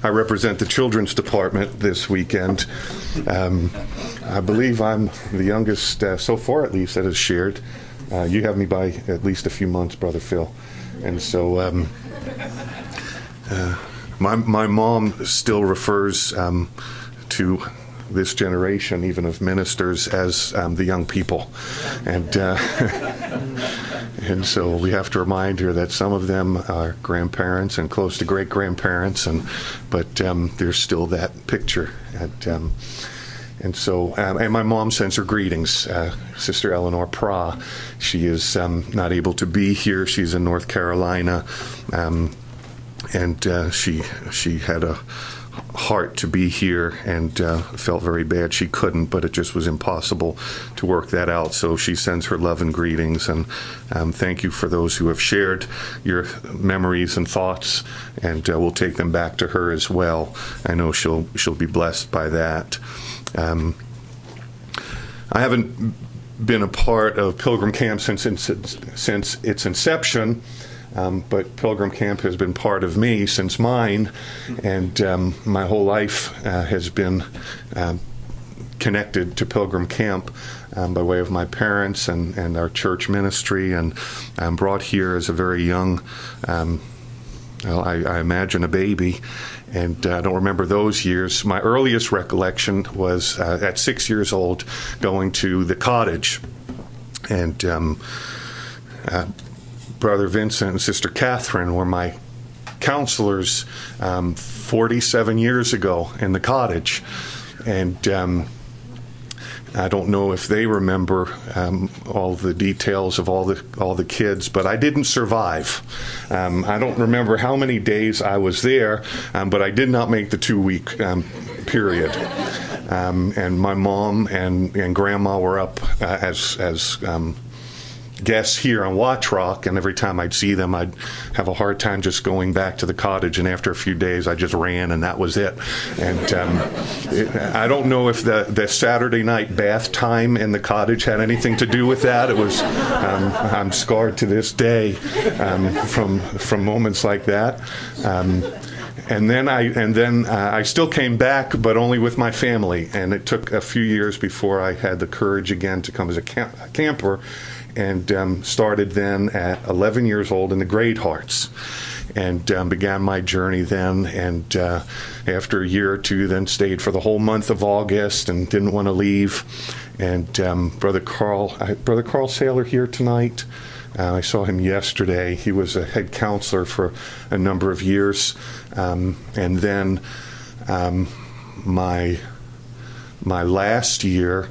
I represent the children's department this weekend. I believe I'm the youngest, so far at least, that has shared. You have me by at least a few months, Brother Phil. And so my mom still refers to this generation, even of ministers, as the young people. And so we have to remind her that some of them are grandparents and close to great-grandparents, but there's still that picture. And my mom sends her greetings, Sister Eleanor Pra. She is not able to be here. She's in North Carolina, and she had a heart to be here and felt very bad she couldn't, but it just was impossible to work that out. So she sends her love and greetings, and thank you for those who have shared your memories and thoughts, and we'll take them back to her as well. I know she'll be blessed by that. I haven't been a part of Pilgrim Camp since its inception. But Pilgrim Camp has been part of me since mine, and my whole life has been connected to Pilgrim Camp by way of my parents and our church ministry, and I'm brought here as a very young, I imagine a baby, and I don't remember those years. My earliest recollection was at 6 years old going to the cottage, and Brother Vincent and Sister Catherine were my counselors 47 years ago in the cottage. And I don't know if they remember all the details of all the kids, but I didn't survive. I don't remember how many days I was there, but I did not make the 2-week period. And my mom and Grandma were up as guests here on Watch Rock, and every time I'd see them, I'd have a hard time just going back to the cottage, and after a few days, I just ran, and that was it. And I don't know if the Saturday night bath time in the cottage had anything to do with that. It was, I'm scarred to this day from moments like that. And then I still came back, but only with my family, and it took a few years before I had the courage again to come as a camper, and started then at 11 years old in the Great Hearts, and began my journey then, and after a year or two then stayed for the whole month of August and didn't want to leave. And Brother Carl Saylor here tonight. I saw him yesterday. He was a head counselor for a number of years, and then my last year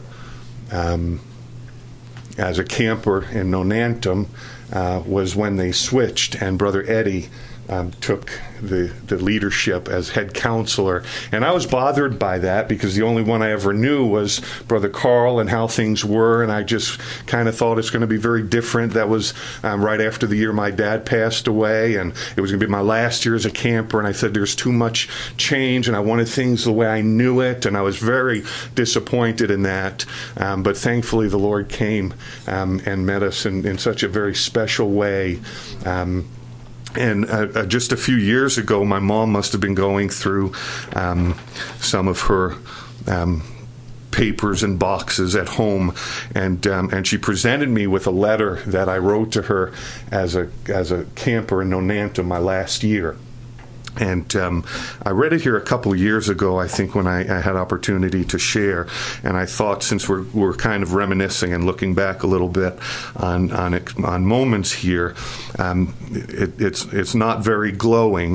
as a camper in Nonantum was when they switched, and Brother Eddie took the leadership as head counselor. And I was bothered by that because the only one I ever knew was Brother Carl and how things were, and I just kind of thought it's going to be very different. That was right after the year my dad passed away, and it was going to be my last year as a camper, and I said there's too much change, and I wanted things the way I knew it, and I was very disappointed in that. But thankfully the Lord came and met us in such a very special way. And just a few years ago, my mom must have been going through some of her papers and boxes at home, and she presented me with a letter that I wrote to her as a camper in Nonantum my last year. And I read it here a couple of years ago, I think, when I had opportunity to share. And I thought, since we're kind of reminiscing and looking back a little bit on moments here, it's not very glowing,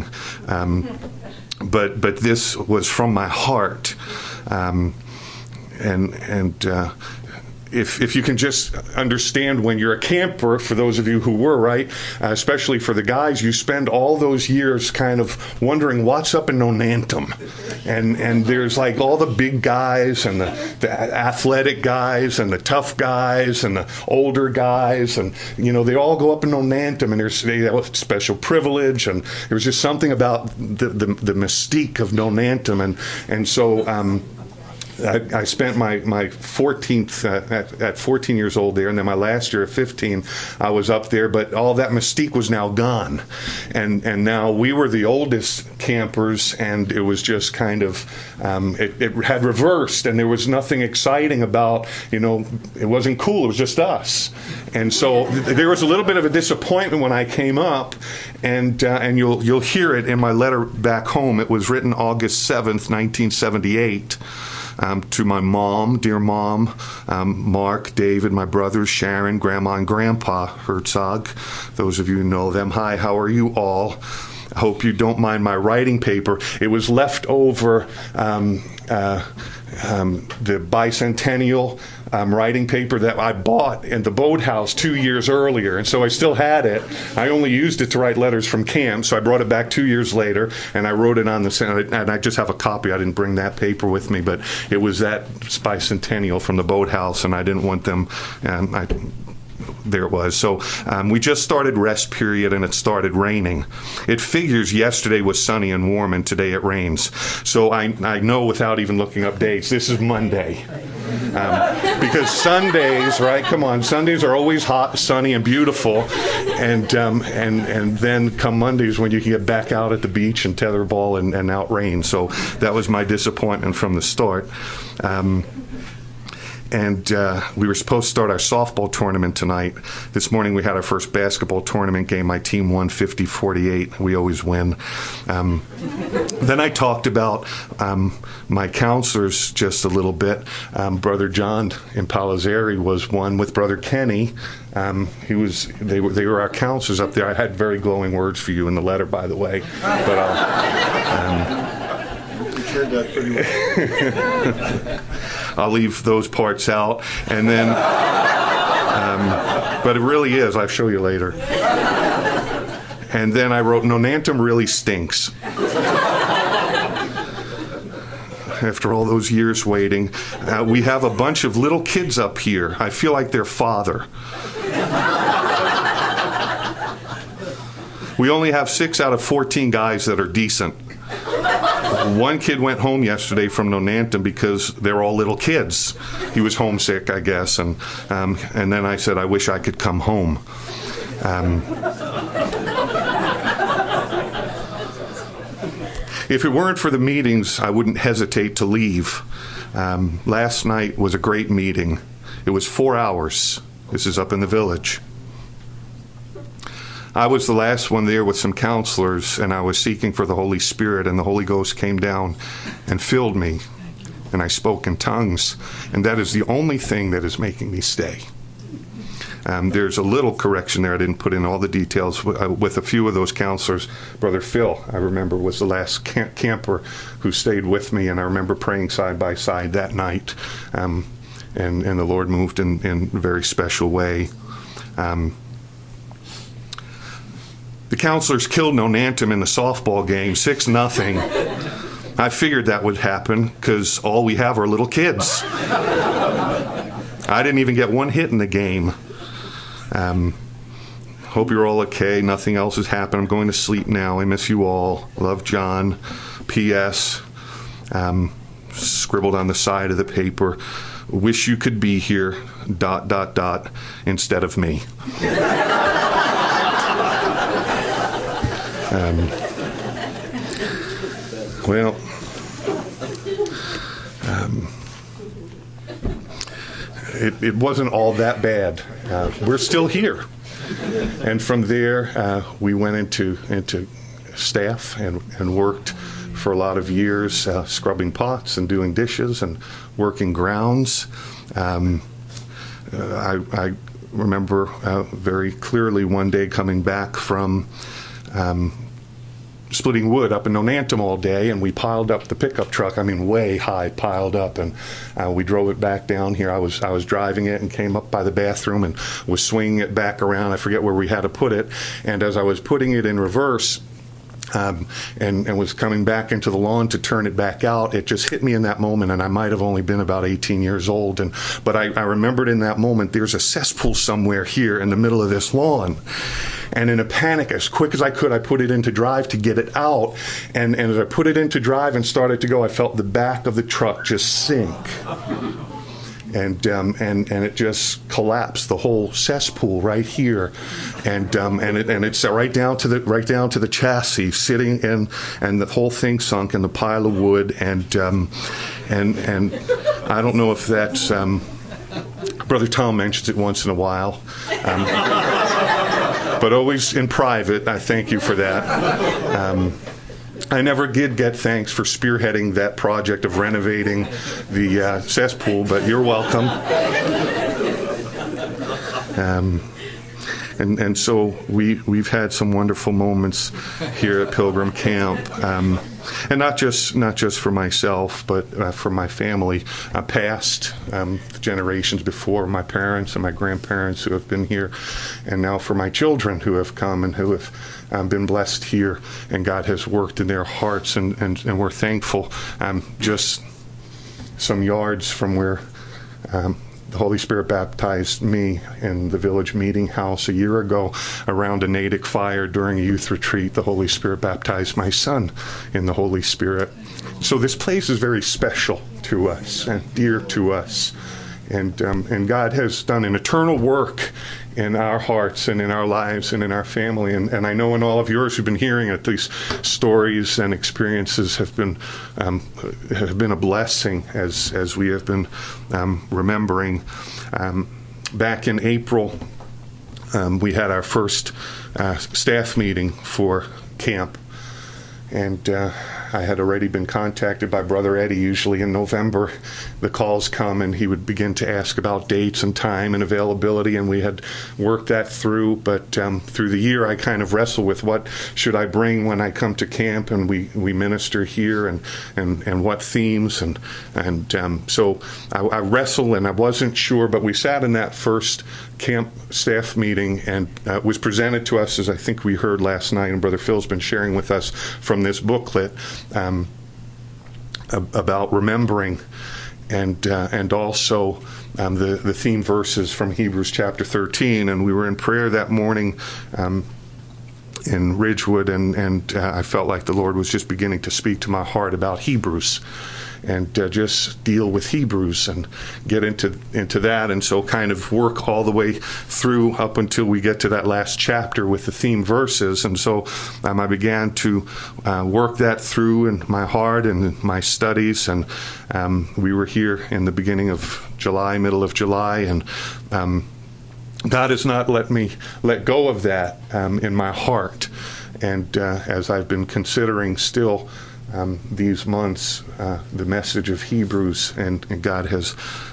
but this was from my heart, If you can just understand, when you're a camper, for those of you who were, right, especially for the guys, you spend all those years kind of wondering what's up in Nonantum. And there's like all the big guys and the athletic guys and the tough guys and the older guys. And, they all go up in Nonantum, and they have a special privilege. And there was just something about the mystique of Nonantum. And so I spent my 14th at 14 years old there, and then my last year at 15, I was up there. But all that mystique was now gone, and now we were the oldest campers, and it was just kind of it had reversed, and there was nothing exciting about, it wasn't cool. It was just us, and so there was a little bit of a disappointment when I came up, and you'll hear it in my letter back home. It was written August 7th, 1978. To my mom, dear mom, Mark, David, my brothers, Sharon, Grandma, and Grandpa Herzog. Those of you who know them, hi, how are you all? I hope you don't mind my writing paper. It was left over the bicentennial writing paper that I bought in the boathouse 2 years earlier, and so I still had it. I only used it to write letters from camp, so I brought it back 2 years later, and I wrote it on and I just have a copy. I didn't bring that paper with me, but it was that bicentennial from the boathouse, and I didn't want them. There it was. So we just started rest period, and it started raining. It figures yesterday was sunny and warm, and today it rains. So I know without even looking up dates, this is Monday. Because Sundays, right? Come on, Sundays are always hot, sunny, and beautiful, and then come Mondays when you can get back out at the beach and tetherball and out rain. So that was my disappointment from the start. And we were supposed to start our softball tournament tonight. This morning we had our first basketball tournament game. My team won 50-48. We always win. Then I talked about my counselors just a little bit. Brother John in Palazzari was one with Brother Kenny. They were our counselors up there. I had very glowing words for you in the letter, by the way. But heard that pretty well. I'll leave those parts out, and then, but it really is. I'll show you later. And then I wrote, Nonantum really stinks. After all those years waiting, we have a bunch of little kids up here. I feel like their father. We only have 6 out of 14 guys that are decent. One kid went home yesterday from Nonantum because they're all little kids. He was homesick, I guess, and then I said, I wish I could come home. If it weren't for the meetings, I wouldn't hesitate to leave. Last night was a great meeting. It was 4 hours. This is up in the village. I was the last one there with some counselors, and I was seeking for the Holy Spirit, and the Holy Ghost came down and filled me, and I spoke in tongues, and that is the only thing that is making me stay. There's a little correction there. I didn't put in all the details. With a few of those counselors, Brother Phil, I remember, was the last camper who stayed with me, and I remember praying side by side that night, and the Lord moved in a very special way. The counselors killed Nonantum in the softball game, 6-0. I figured that would happen because all we have are little kids. I didn't even get one hit in the game. Hope you're all okay. Nothing else has happened. I'm going to sleep now. I miss you all. Love, John. P.S. Scribbled on the side of the paper. Wish you could be here, ... instead of me. It wasn't all that bad. We're still here. And from there, we went into staff and worked for a lot of years, scrubbing pots and doing dishes and working grounds. I remember very clearly one day coming back from splitting wood up in Nonantum all day, and we piled up the pickup truck, way high piled up, and we drove it back down here. I was driving it and came up by the bathroom and was swinging it back around. I forget where we had to put it, and as I was putting it in reverse, and was coming back into the lawn to turn it back out. It just hit me in that moment, and I might have only been about 18 years old. But I remembered in that moment, there's a cesspool somewhere here in the middle of this lawn. And in a panic, as quick as I could, I put it into drive to get it out. And as I put it into drive and started to go, I felt the back of the truck just sink. And it just collapsed, the whole cesspool right here, and it's right down to the chassis sitting in, and the whole thing sunk in the pile of wood, and I don't know if that's Brother Tom mentions it once in a while, but always in private. I thank you for that. I never did get thanks for spearheading that project of renovating the cesspool, but you're welcome. And so we've had some wonderful moments here at Pilgrim Camp, and not just for myself, but for my family, past generations before, my parents and my grandparents who have been here, and now for my children who have come and who have been blessed here, and God has worked in their hearts, and we're thankful. Just some yards from where the Holy Spirit baptized me in the village meeting house a year ago around a Natick fire during a youth retreat. The Holy Spirit baptized my son in the Holy Spirit. So this place is very special to us and dear to us. And God has done an eternal work in our hearts and in our lives and in our family. And I know in all of yours who've been hearing it, these stories and experiences have been a blessing as we have been remembering. Back in April, we had our first staff meeting for camp. And I had already been contacted by Brother Eddie. Usually in November, the calls come and he would begin to ask about dates and time and availability, and we had worked that through. But through the year, I kind of wrestle with what should I bring when I come to camp and we minister here, and what themes, and so I wrestle, and I wasn't sure. But we sat in that first camp staff meeting, and it was presented to us, as I think we heard last night, and Brother Phil's been sharing with us from this booklet about remembering, and also the theme verses from Hebrews chapter 13. And we were in prayer that morning in Ridgewood, and I felt like the Lord was just beginning to speak to my heart about Hebrews, and just deal with Hebrews and get into that, and so kind of work all the way through up until we get to that last chapter with the theme verses. And so I began to work that through in my heart and my studies, and we were here in the beginning of July, middle of July, and God has not let me let go of that in my heart. And as I've been considering still these months, the message of Hebrews, and God has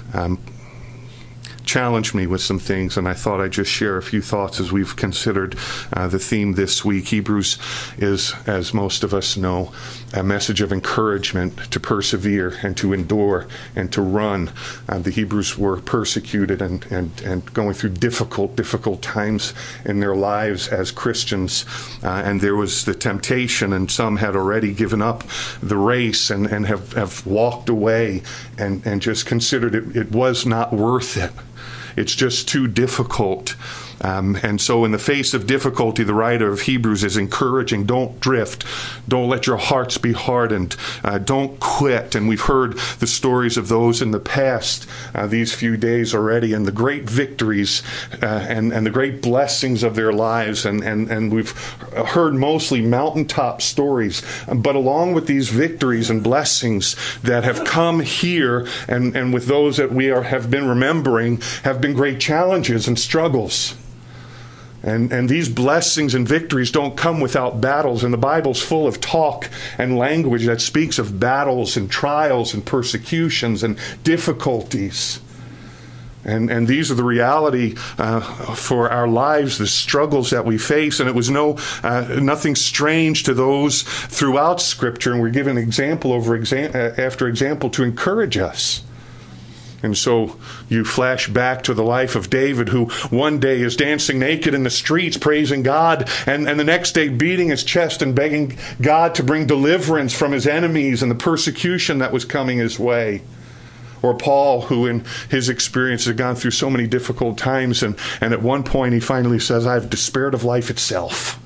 challenged me with some things, and I thought I'd just share a few thoughts as we've considered the theme this week. Hebrews is, as most of us know, a message of encouragement to persevere and to endure and to run. The Hebrews were persecuted and going through difficult times in their lives as Christians, and there was the temptation, and some had already given up the race and have walked away and just considered it was not worth it. It's just too difficult. And so in the face of difficulty, the writer of Hebrews is encouraging, don't drift. Don't let your hearts be hardened. Don't quit. And we've heard the stories of those in the past these few days already, and the great victories and the great blessings of their lives. And we've heard mostly mountaintop stories. But along with these victories and blessings that have come here, and with those that we have been remembering, have been great challenges and struggles. And these blessings and victories don't come without battles. And the Bible's full of talk and language that speaks of battles and trials and persecutions and difficulties. And these are the reality for our lives, the struggles that we face. And it was nothing strange to those throughout Scripture. And we're given example after example to encourage us. And so you flash back to the life of David, who one day is dancing naked in the streets, praising God, and the next day beating his chest and begging God to bring deliverance from his enemies and the persecution that was coming his way. Or Paul, who in his experience had gone through so many difficult times, and at one point he finally says, "I've despaired of life itself.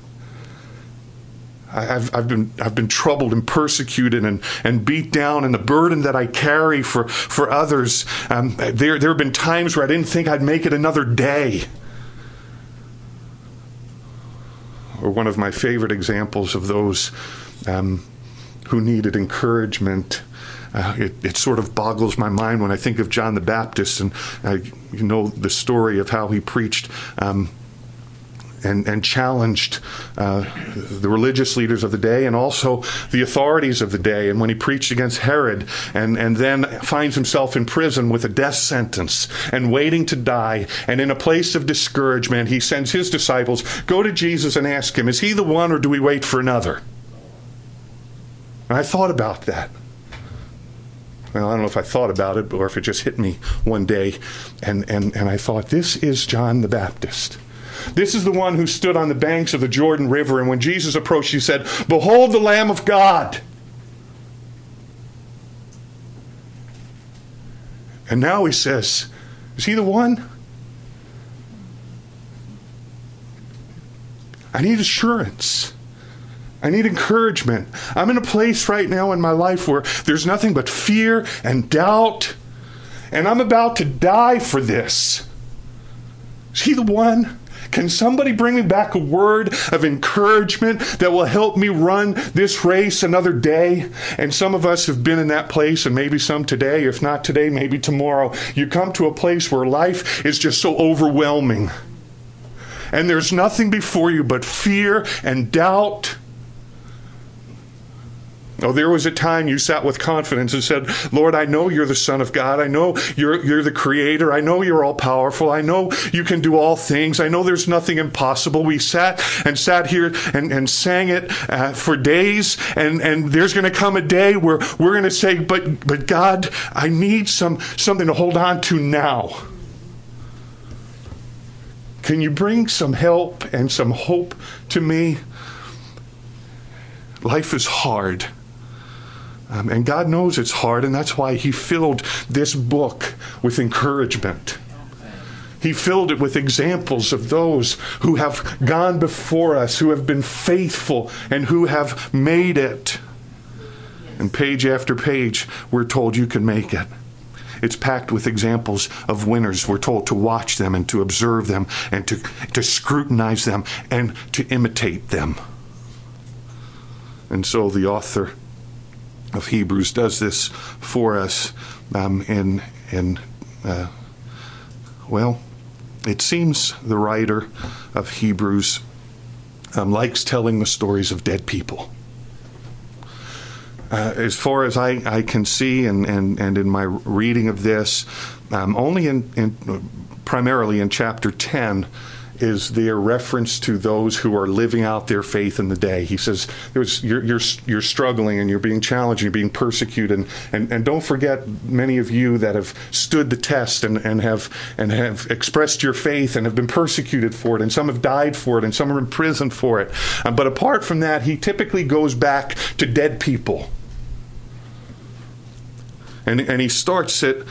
I've been troubled and persecuted and beat down, and the burden that I carry for others. There have been times where I didn't think I'd make it another day." Or one of my favorite examples of those who needed encouragement. It sort of boggles my mind when I think of John the Baptist, and you know the story of how he preached and challenged the religious leaders of the day and also the authorities of the day. And when he preached against Herod and then finds himself in prison with a death sentence and waiting to die, and in a place of discouragement, he sends his disciples, "Go to Jesus and ask him, is he the one, or do we wait for another?" And I thought about that. Well, I don't know if I thought about it or if it just hit me one day. And I thought, this is John the Baptist. This is the one who stood on the banks of the Jordan River, and when Jesus approached, he said, "Behold the Lamb of God." And now he says, is he the one? I need assurance. I need encouragement. I'm in a place right now in my life where there's nothing but fear and doubt, and I'm about to die for this. Is he the one? Can somebody bring me back a word of encouragement that will help me run this race another day? And some of us have been in that place, and maybe some today. If not today, maybe tomorrow. You come to a place where life is just so overwhelming, and there's nothing before you but fear and doubt. Oh, there was a time you sat with confidence and said, "Lord, I know you're the Son of God. I know you're the Creator. I know you're all powerful. I know you can do all things. I know there's nothing impossible." We sat here and sang it for days. And there's going to come a day where we're going to say, but God, I need something to hold on to now. Can you bring some help and some hope to me? Life is hard. And God knows it's hard, and that's why he filled this book with encouragement. He filled it with examples of those who have gone before us, who have been faithful, and who have made it. And page after page, we're told you can make it. It's packed with examples of winners. We're told to watch them and to observe them and to scrutinize them and to imitate them. And so the author of Hebrews does this for us. It seems the writer of Hebrews likes telling the stories of dead people. As far as I can see, and in my reading of this, only primarily in chapter 10 is there reference to those who are living out their faith in the day. He says, you're struggling and you're being challenged, you're being persecuted, and don't forget many of you that have stood the test and have expressed your faith and have been persecuted for it, and some have died for it, and some are in prison for it. But apart from that, he typically goes back to dead people. And he starts it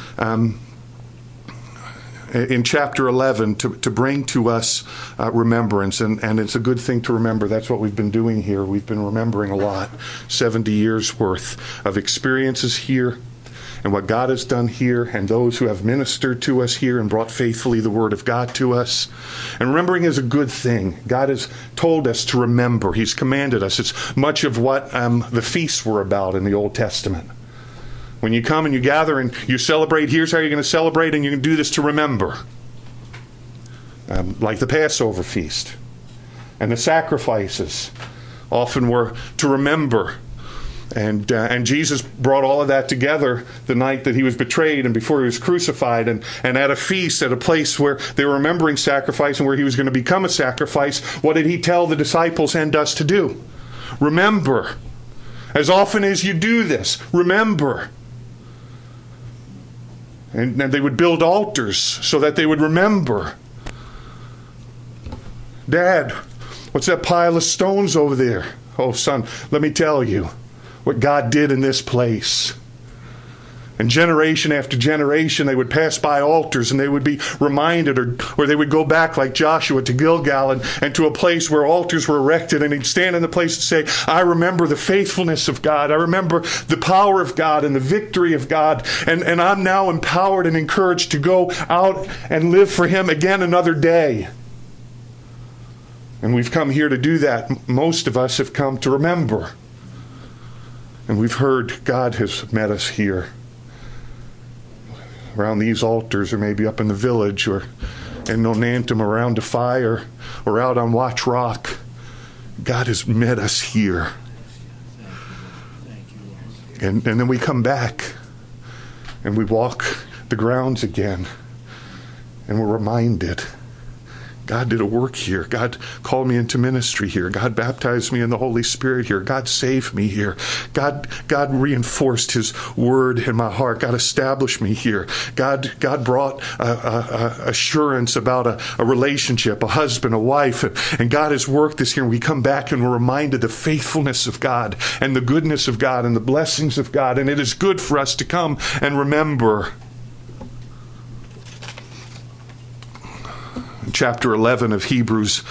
in chapter 11 to bring to us remembrance. And it's a good thing to remember. That's what we've been doing here. We've been remembering a lot. 70 years worth of experiences here and what God has done here, and those who have ministered to us here and brought faithfully the word of God to us. And remembering is a good thing. God has told us to remember. He's commanded us. It's much of what the feasts were about in the Old Testament. When you come and you gather and you celebrate, here's how you're going to celebrate, and you can do this to remember. Like the Passover feast. And the sacrifices often were to remember. And Jesus brought all of that together the night that he was betrayed and before he was crucified, and at a feast, at a place where they were remembering sacrifice and where he was going to become a sacrifice. What did he tell the disciples and us to do? Remember. As often as you do this, remember. And they would build altars so that they would remember. Dad, what's that pile of stones over there? Oh, son, let me tell you what God did in this place. And generation after generation, they would pass by altars and they would be reminded, or they would go back like Joshua to Gilgal and to a place where altars were erected, and he'd stand in the place and say, I remember the faithfulness of God. I remember the power of God and the victory of God. And I'm now empowered and encouraged to go out and live for him again another day. And we've come here to do that. Most of us have come to remember. And we've heard God has met us here. Around these altars, or maybe up in the village, or in Nonantum around a fire, or out on Watch Rock. God has met us here. And then we come back and we walk the grounds again, and we're reminded God did a work here. God called me into ministry here. God baptized me in the Holy Spirit here. God saved me here. God reinforced his word in my heart. God established me here. God brought assurance about a relationship, a husband, a wife, and God has worked this here. And we come back and we're reminded the faithfulness of God and the goodness of God and the blessings of God. And it is good for us to come and remember. Chapter 11 of Hebrews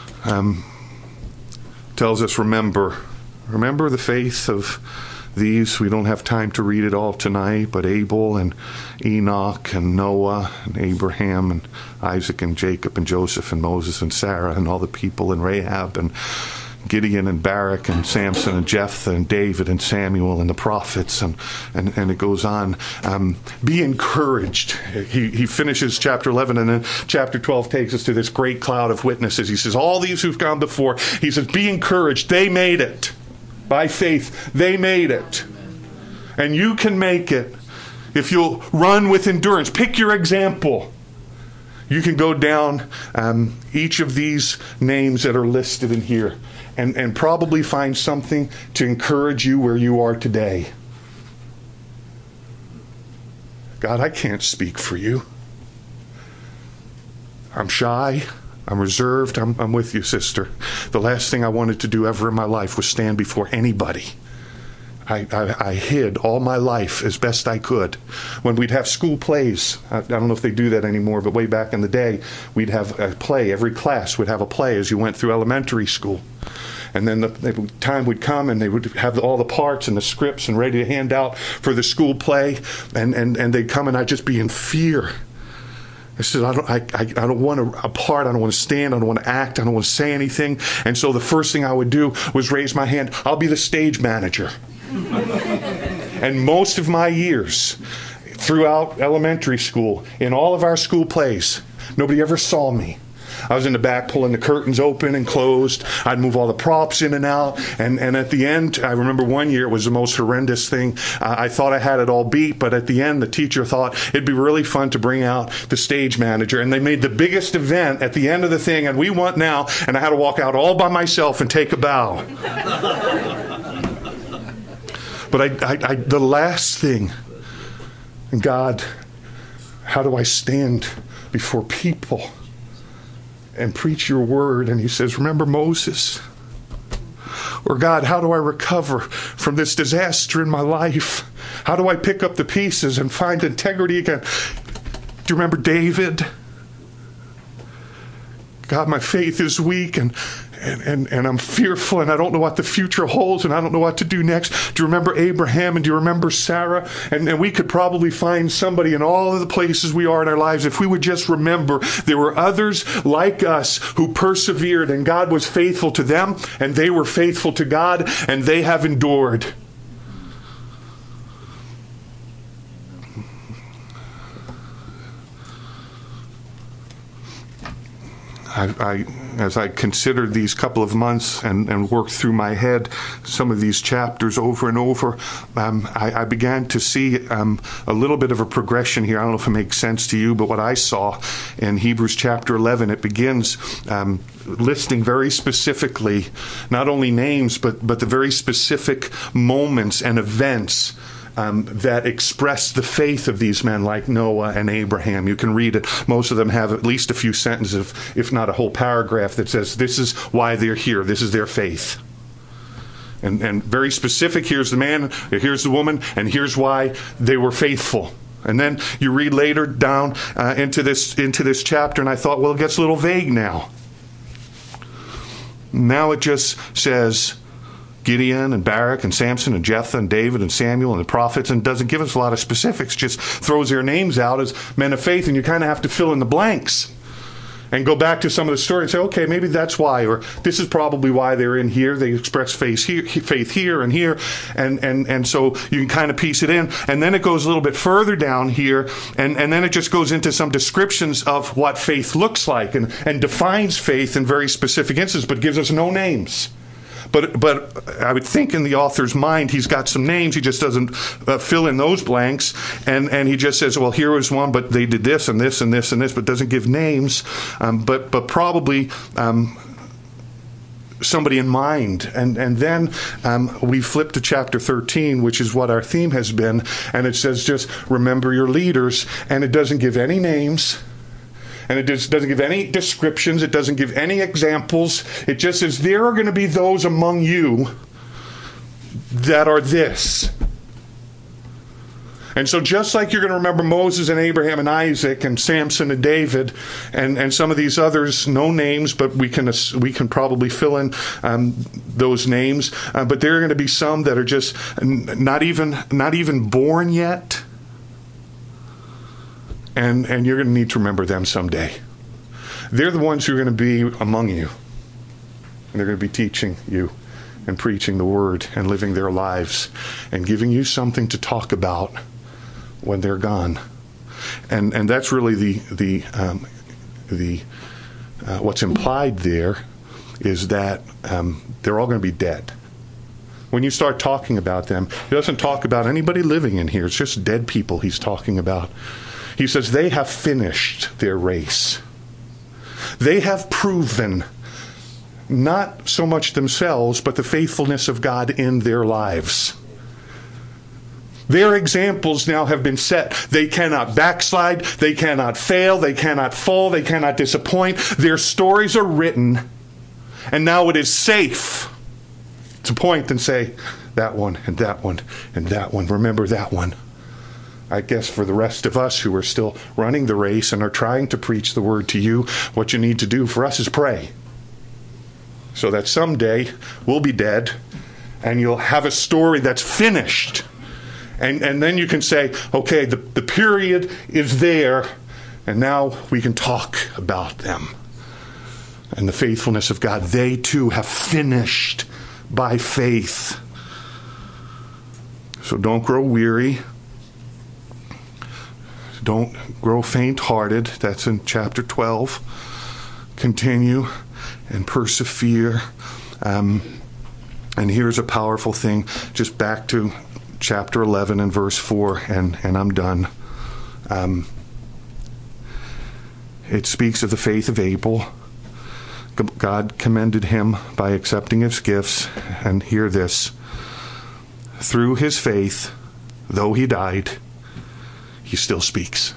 tells us, remember the faith of these. We don't have time to read it all tonight, but Abel and Enoch and Noah and Abraham and Isaac and Jacob and Joseph and Moses and Sarah and all the people and Rahab and Gideon and Barak and Samson and Jephthah and David and Samuel and the prophets, and it goes on. Be encouraged. He finishes chapter 11, and then chapter 12 takes us to this great cloud of witnesses. He says, all these who've gone before, he says, be encouraged. They made it. By faith, they made it. And you can make it if you'll run with endurance. Pick your example. You can go down each of these names that are listed in here and probably find something to encourage you where you are today. God, I can't speak for you. I'm shy. I'm reserved. I'm with you, sister. The last thing I wanted to do ever in my life was stand before anybody. I hid all my life as best I could. When we'd have school plays, I don't know if they do that anymore, but way back in the day, we'd have a play. Every class would have a play as you went through elementary school. And then the time would come and they would have all the parts and the scripts and ready to hand out for the school play. And they'd come and I'd just be in fear. I said, I don't want a part. I don't want to stand. I don't want to act. I don't want to say anything. And so the first thing I would do was raise my hand. I'll be the stage manager. And most of my years throughout elementary school, in all of our school plays, nobody ever saw me. I was in the back pulling the curtains open and closed. I'd move all the props in and out. And at the end, I remember one year it was the most horrendous thing. I thought I had it all beat, but at the end, the teacher thought it'd be really fun to bring out the stage manager. And they made the biggest event at the end of the thing, and we went now, and I had to walk out all by myself and take a bow. But the last thing, God, how do I stand before people and preach your word? And he says, remember Moses? Or God, how do I recover from this disaster in my life? How do I pick up the pieces and find integrity again? Do you remember David? God, my faith is weak and I'm fearful and I don't know what the future holds and I don't know what to do next. Do you remember Abraham and do you remember Sarah? And we could probably find somebody in all of the places we are in our lives if we would just remember there were others like us who persevered and God was faithful to them and they were faithful to God and they have endured. As I considered these couple of months and worked through my head some of these chapters over and over, I began to see a little bit of a progression here. I don't know if it makes sense to you, but what I saw in Hebrews chapter 11, it begins listing very specifically not only names, but the very specific moments and events that express the faith of these men like Noah and Abraham. You can read it. Most of them have at least a few sentences, if not a whole paragraph, that says this is why they're here. This is their faith. And very specific, here's the man, here's the woman, and here's why they were faithful. And then you read later down into this chapter, and I thought, well, it gets a little vague now. Now it just says Gideon and Barak and Samson and Jephthah and David and Samuel and the prophets, and doesn't give us a lot of specifics, just throws their names out as men of faith, and you kind of have to fill in the blanks and go back to some of the story and say, okay, maybe that's why, or this is probably why they're in here. They express faith here and here, and so you can kind of piece it in. And then it goes a little bit further down here, and then it just goes into some descriptions of what faith looks like and defines faith in very specific instances, but gives us no names. But I would think in the author's mind, he's got some names. He just doesn't fill in those blanks. And he just says, well, here was one, but they did this and this and this and this, but doesn't give names. But probably somebody in mind. And then we flip to chapter 13, which is what our theme has been. And it says, just remember your leaders. And it doesn't give any names. And it doesn't give any descriptions. It doesn't give any examples. It just says, there are going to be those among you that are this. And so just like you're going to remember Moses and Abraham and Isaac and Samson and David and some of these others, no names, but we can probably fill in those names. But there are going to be some that are just not even born yet. And you're going to need to remember them someday. They're the ones who are going to be among you. And they're going to be teaching you and preaching the word and living their lives and giving you something to talk about when they're gone. And that's really the what's implied there is that they're all going to be dead. When you start talking about them, he doesn't talk about anybody living in here. It's just dead people he's talking about. He says they have finished their race. They have proven not so much themselves, but the faithfulness of God in their lives. Their examples now have been set. They cannot backslide. They cannot fail. They cannot fall. They cannot disappoint. Their stories are written. And now it is safe to point and say, that one and that one and that one. Remember that one. I guess for the rest of us who are still running the race and are trying to preach the word to you, what you need to do for us is pray. So that someday we'll be dead and you'll have a story that's finished. And then you can say, okay, the period is there, and now we can talk about them. And the faithfulness of God, they too have finished by faith. So don't grow weary. Don't grow faint-hearted. That's in chapter 12. Continue and persevere. And here's a powerful thing. Just back to chapter 11 and verse 4, and I'm done. It speaks of the faith of Abel. God commended him by accepting his gifts. And hear this. Through his faith, though he died, he still speaks.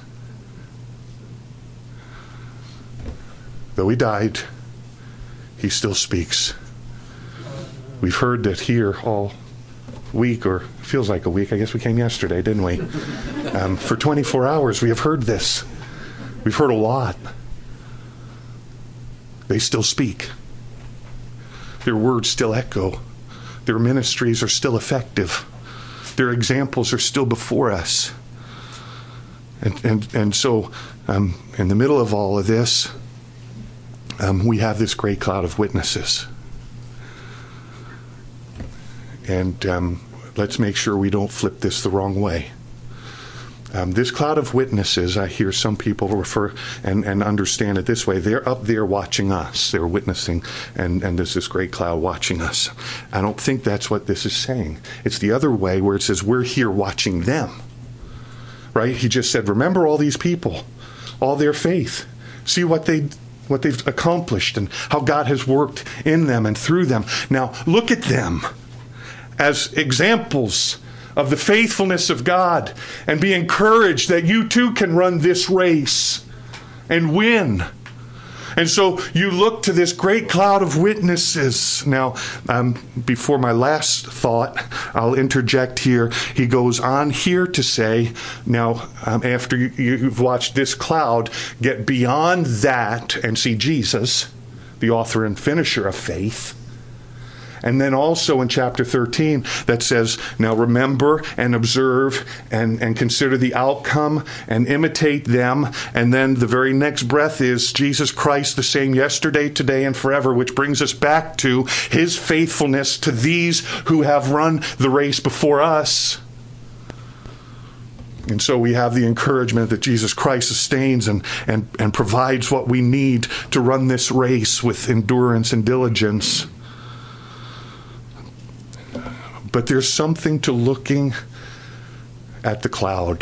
Though he died, he still speaks. We've heard that here all week, or feels like a week. I guess we came yesterday, didn't we? For 24 hours, we have heard this. We've heard a lot. They still speak. Their words still echo. Their ministries are still effective. Their examples are still before us. And so, in the middle of all of this, we have this great cloud of witnesses. And let's make sure we don't flip this the wrong way. This cloud of witnesses, I hear some people refer and understand it this way. They're up there watching us. They're witnessing, and there's this great cloud watching us. I don't think that's what this is saying. It's the other way where it says we're here watching them. Right? He just said, remember all these people, all their faith. See what they've accomplished and how God has worked in them and through them. Now, look at them as examples of the faithfulness of God and be encouraged that you too can run this race and win. And so you look to this great cloud of witnesses. Now, before my last thought, I'll interject here. He goes on here to say, now, after you've watched this cloud, get beyond that and see Jesus, the author and finisher of faith. And then also in chapter 13 that says, now remember and observe and consider the outcome and imitate them. And then the very next breath is Jesus Christ, the same yesterday, today, and forever, which brings us back to his faithfulness to these who have run the race before us. And so we have the encouragement that Jesus Christ sustains and provides what we need to run this race with endurance and diligence. But there's something to looking at the cloud.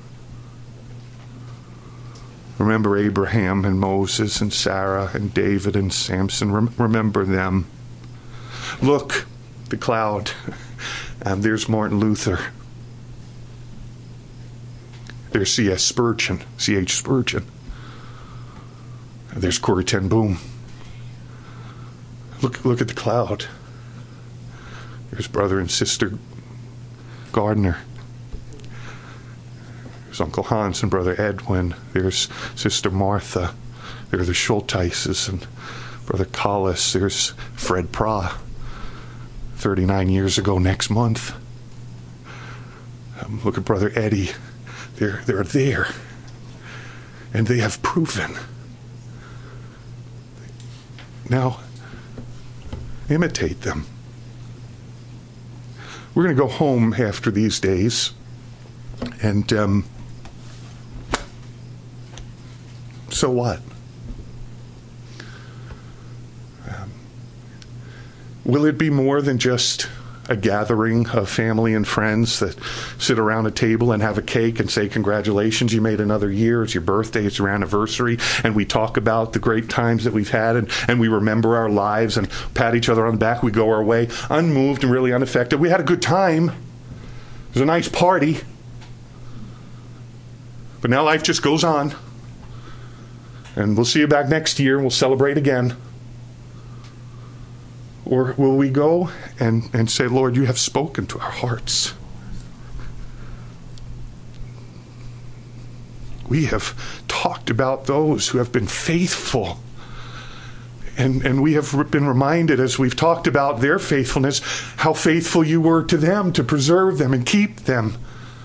Remember Abraham and Moses and Sarah and David and Samson. Remember them. Look, the cloud. There's Martin Luther. There's C.H. Spurgeon. There's Corrie ten Boom. Look at the cloud. There's Brother and Sister Gardner. There's Uncle Hans and Brother Edwin. There's Sister Martha. There are the Schulteises and Brother Collis. There's Fred Pra, 39 years ago next month. Look at Brother Eddie. They're there. And they have proven. Now, imitate them. We're going to go home after these days, and so what? Will it be more than just a gathering of family and friends that sit around a table and have a cake and say, congratulations, you made another year, it's your birthday, it's your anniversary, and we talk about the great times that we've had, and we remember our lives and pat each other on the back, we go our way, unmoved and really unaffected. We had a good time. It was a nice party. But now life just goes on. And we'll see you back next year, and we'll celebrate again. Or will we go and say, Lord, you have spoken to our hearts. We have talked about those who have been faithful. And we have been reminded, as we've talked about their faithfulness, how faithful you were to them to preserve them and keep them.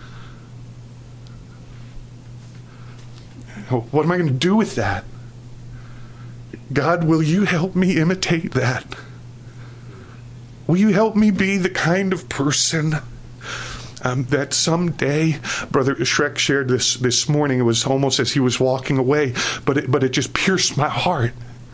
What am I going to do with that? God, will you help me imitate that? Will you help me be the kind of person that someday, Brother Shrek shared this morning, it was almost as he was walking away, but it just pierced my heart.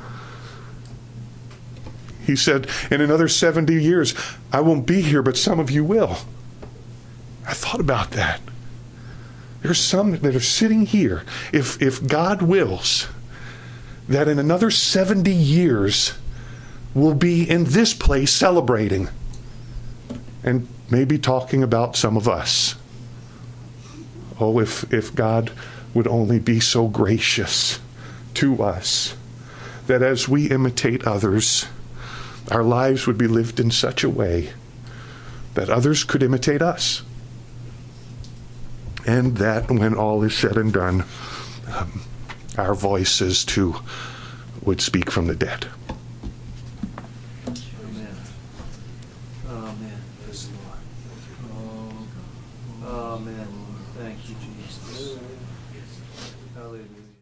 He said, in another 70 years, I won't be here, but some of you will. I thought about that. There's some that are sitting here, if God wills, that in another 70 years, we'll be in this place celebrating and maybe talking about some of us. Oh, if God would only be so gracious to us that as we imitate others, our lives would be lived in such a way that others could imitate us. And that when all is said and done, our voices too would speak from the dead. Amen. Thank you, Jesus. Hallelujah.